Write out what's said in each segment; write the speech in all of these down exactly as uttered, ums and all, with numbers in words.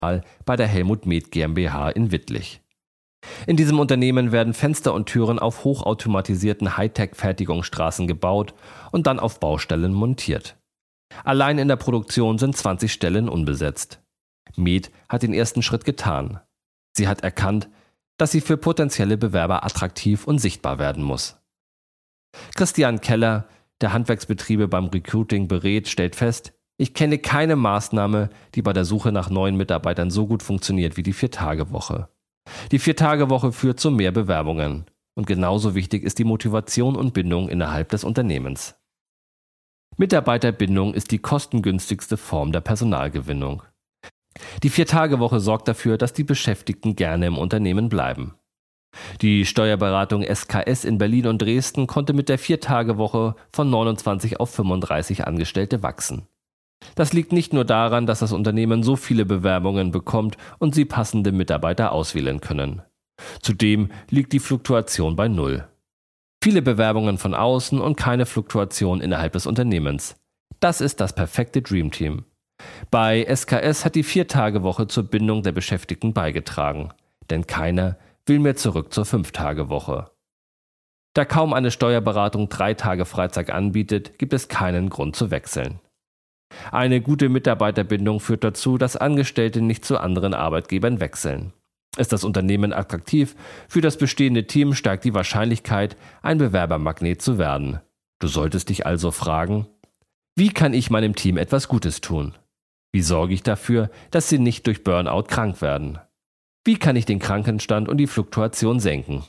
bei der Helmut Med GmbH in Wittlich. In diesem Unternehmen werden Fenster und Türen auf hochautomatisierten Hightech-Fertigungsstraßen gebaut und dann auf Baustellen montiert. Allein in der Produktion sind zwanzig Stellen unbesetzt. Med hat den ersten Schritt getan. Sie hat erkannt, dass sie für potenzielle Bewerber attraktiv und sichtbar werden muss. Christian Keller, der Handwerksbetriebe beim Recruiting berät, stellt fest: Ich kenne keine Maßnahme, die bei der Suche nach neuen Mitarbeitern so gut funktioniert wie die Vier-Tage-Woche. Die Vier-Tage-Woche führt zu mehr Bewerbungen. Und genauso wichtig ist die Motivation und Bindung innerhalb des Unternehmens. Mitarbeiterbindung ist die kostengünstigste Form der Personalgewinnung. Die Vier-Tage-Woche sorgt dafür, dass die Beschäftigten gerne im Unternehmen bleiben. Die Steuerberatung S K S in Berlin und Dresden konnte mit der Vier-Tage-Woche von neunundzwanzig auf fünfunddreißig Angestellte wachsen. Das liegt nicht nur daran, dass das Unternehmen so viele Bewerbungen bekommt und sie passende Mitarbeiter auswählen können. Zudem liegt die Fluktuation bei Null. Viele Bewerbungen von außen und keine Fluktuation innerhalb des Unternehmens. Das ist das perfekte Dreamteam. Bei S K S hat die Vier-Tage-Woche zur Bindung der Beschäftigten beigetragen, denn keiner will mehr zurück zur Fünf-Tage-Woche. Da kaum eine Steuerberatung drei Tage Freizeit anbietet, gibt es keinen Grund zu wechseln. Eine gute Mitarbeiterbindung führt dazu, dass Angestellte nicht zu anderen Arbeitgebern wechseln. Ist das Unternehmen attraktiv, für das bestehende Team steigt die Wahrscheinlichkeit, ein Bewerbermagnet zu werden. Du solltest dich also fragen: Wie kann ich meinem Team etwas Gutes tun? Wie sorge ich dafür, dass sie nicht durch Burnout krank werden? Wie kann ich den Krankenstand und die Fluktuation senken?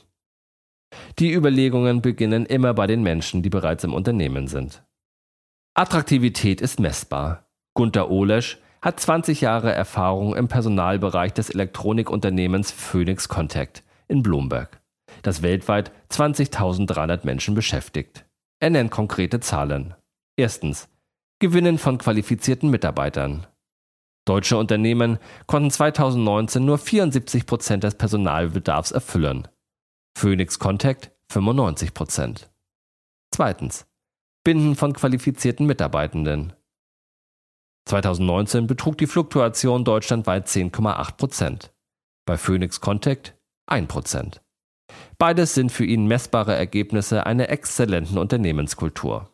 Die Überlegungen beginnen immer bei den Menschen, die bereits im Unternehmen sind. Attraktivität ist messbar. Gunter Ohlesch hat zwanzig Jahre Erfahrung im Personalbereich des Elektronikunternehmens Phoenix Contact in Blomberg, das weltweit zwanzigtausenddreihundert Menschen beschäftigt. Er nennt konkrete Zahlen. Erstens: Gewinnen von qualifizierten Mitarbeitern. Deutsche Unternehmen konnten zweitausendneunzehn nur vierundsiebzig Prozent des Personalbedarfs erfüllen. Phoenix Contact fünfundneunzig Prozent. Zweitens: Binden von qualifizierten Mitarbeitenden. zweitausendneunzehn betrug die Fluktuation deutschlandweit zehn Komma acht Prozent. Bei Phoenix Contact ein Prozent. Beides sind für ihn messbare Ergebnisse einer exzellenten Unternehmenskultur.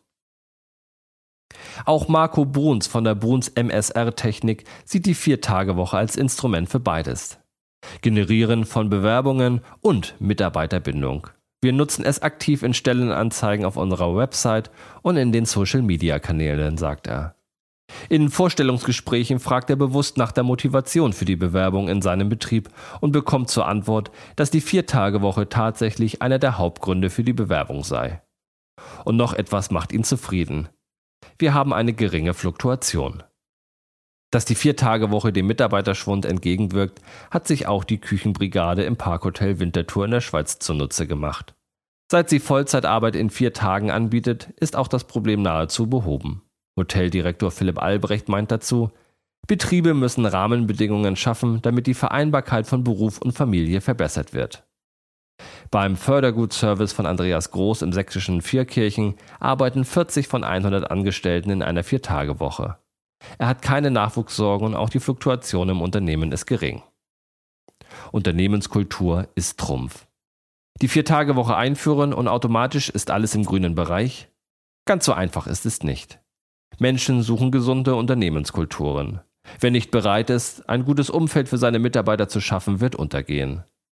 Auch Marco Bruns von der Bruns M S R-Technik sieht die Vier-Tage-Woche als Instrument für beides. Generieren von Bewerbungen und Mitarbeiterbindung. Wir nutzen es aktiv in Stellenanzeigen auf unserer Website und in den Social-Media-Kanälen, sagt er. In Vorstellungsgesprächen fragt er bewusst nach der Motivation für die Bewerbung in seinem Betrieb und bekommt zur Antwort, dass die Vier-Tage-Woche tatsächlich einer der Hauptgründe für die Bewerbung sei. Und noch etwas macht ihn zufrieden: Wir haben eine geringe Fluktuation. Dass die Vier-Tage-Woche dem Mitarbeiterschwund entgegenwirkt, hat sich auch die Küchenbrigade im Parkhotel Winterthur in der Schweiz zunutze gemacht. Seit sie Vollzeitarbeit in vier Tagen anbietet, ist auch das Problem nahezu behoben. Hoteldirektor Philipp Albrecht meint dazu: Betriebe müssen Rahmenbedingungen schaffen, damit die Vereinbarkeit von Beruf und Familie verbessert wird. Beim Fördergutservice von Andreas Groß im sächsischen Vierkirchen arbeiten vierzig von hundert Angestellten in einer Vier-Tage-Woche. Er hat keine Nachwuchssorgen und auch die Fluktuation im Unternehmen ist gering. Unternehmenskultur ist Trumpf. Die Vier-Tage-Woche einführen und automatisch ist alles im grünen Bereich? Ganz so einfach ist es nicht. Menschen suchen gesunde Unternehmenskulturen. Wer nicht bereit ist, ein gutes Umfeld für seine Mitarbeiter zu schaffen, wird untergehen.